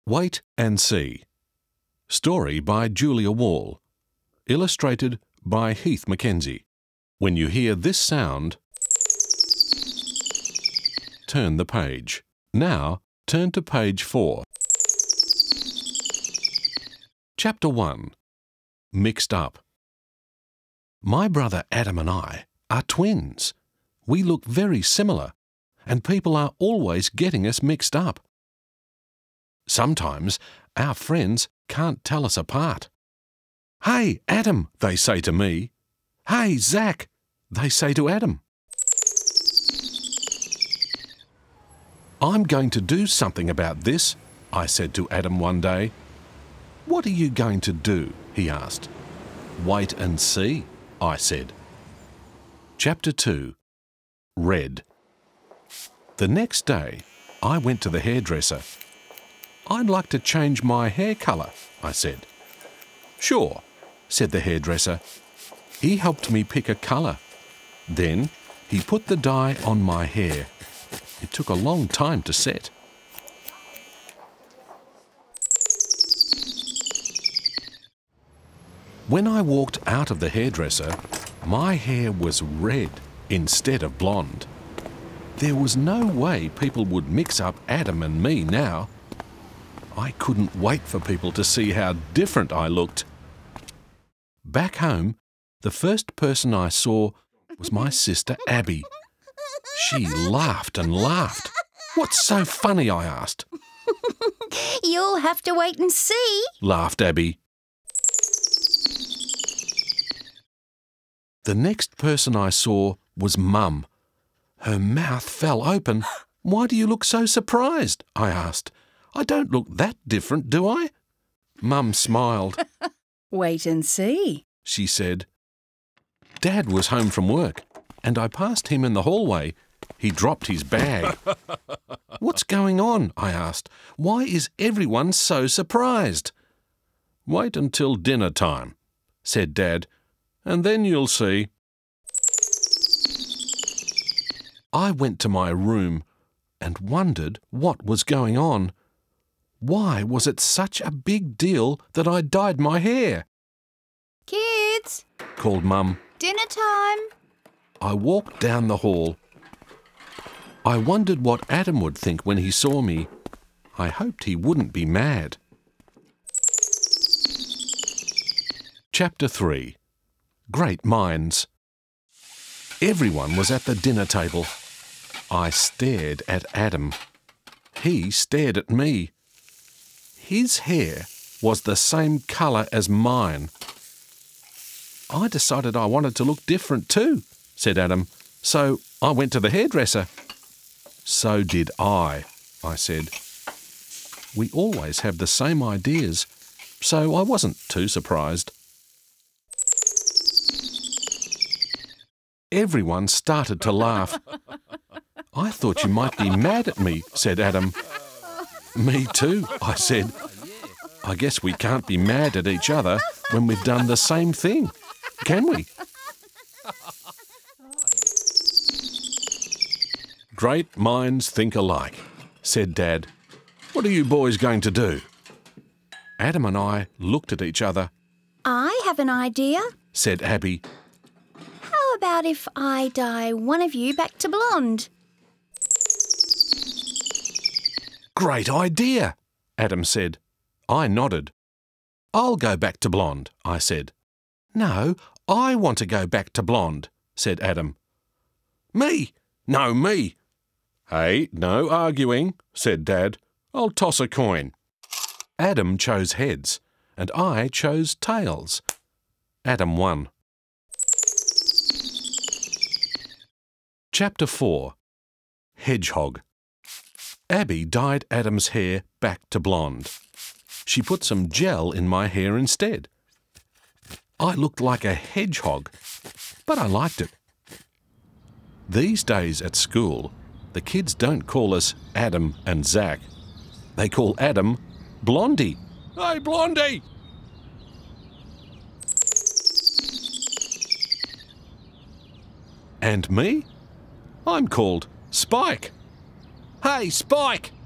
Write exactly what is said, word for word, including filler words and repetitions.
Wait and See. Story by Julia Wall. Illustrated by Heath Mackenzie. When you hear this sound, turn the page. Now, turn to page four. Chapter one. Mixed Up. My brother Adam and I are twins. We look very similar, and people are always getting us mixed up. Sometimes our friends can't tell us apart. "Hey, Adam," they say to me. "Hey, Zach," they say to Adam. "I'm going to do something about this," I said to Adam one day. "What are you going to do?" he asked. "Wait and see," I said. Chapter two. Red. The next day, I went to the hairdresser. "I'd like to change my hair colour," I said. "Sure," said the hairdresser. He helped me pick a colour. Then he put the dye on my hair. It took a long time to set. When I walked out of the hairdresser, my hair was red instead of blonde. There was no way people would mix up Adam and me now. I couldn't wait for people to see how different I looked. Back home, the first person I saw was my sister Abby. She laughed and laughed. "What's so funny?" I asked. "You'll have to wait and see," laughed Abby. The next person I saw was Mum. Her mouth fell open. "Why do you look so surprised?" I asked. "I don't look that different, do I?" Mum smiled. "Wait and see," she said. Dad was home from work, and I passed him in the hallway. He dropped his bag. "What's going on?" I asked. "Why is everyone so surprised?" "Wait until dinner time," said Dad, "and then you'll see." I went to my room and wondered what was going on. Why was it such a big deal that I dyed my hair? "Kids," called Mum. "dinner time." I walked down the hall. I wondered what Adam would think when he saw me. I hoped he wouldn't be mad. Chapter three. Great Minds. Everyone was at the dinner table. I stared at Adam. He stared at me. His hair was the same colour as mine. "I decided I wanted to look different too," said Adam, "so I went to the hairdresser." "So did I," I said. We always have the same ideas, so I wasn't too surprised. Everyone started to laugh. "I thought you might be mad at me," said Adam. "Me too," I said. "I guess we can't be mad at each other when we've done the same thing, can we?" "Great minds think alike," said Dad. "What are you boys going to do?" Adam and I looked at each other. "I have an idea," said Abby. "How about if I dye one of you back to blonde?" "Great idea," Adam said. I nodded. "I'll go back to blonde," I said. "No, I want to go back to blonde," said Adam. "Me? No, me." "Hey, no arguing," said Dad. "I'll toss a coin." Adam chose heads, and I chose tails. Adam won. Chapter four. Hedgehog. Abby dyed Adam's hair back to blonde. She put some gel in my hair instead. I looked like a hedgehog, but I liked it. These days at school, the kids don't call us Adam and Zach. They call Adam Blondie. "Hey, Blondie!" And me? I'm called Spike. "Hey, Spike!"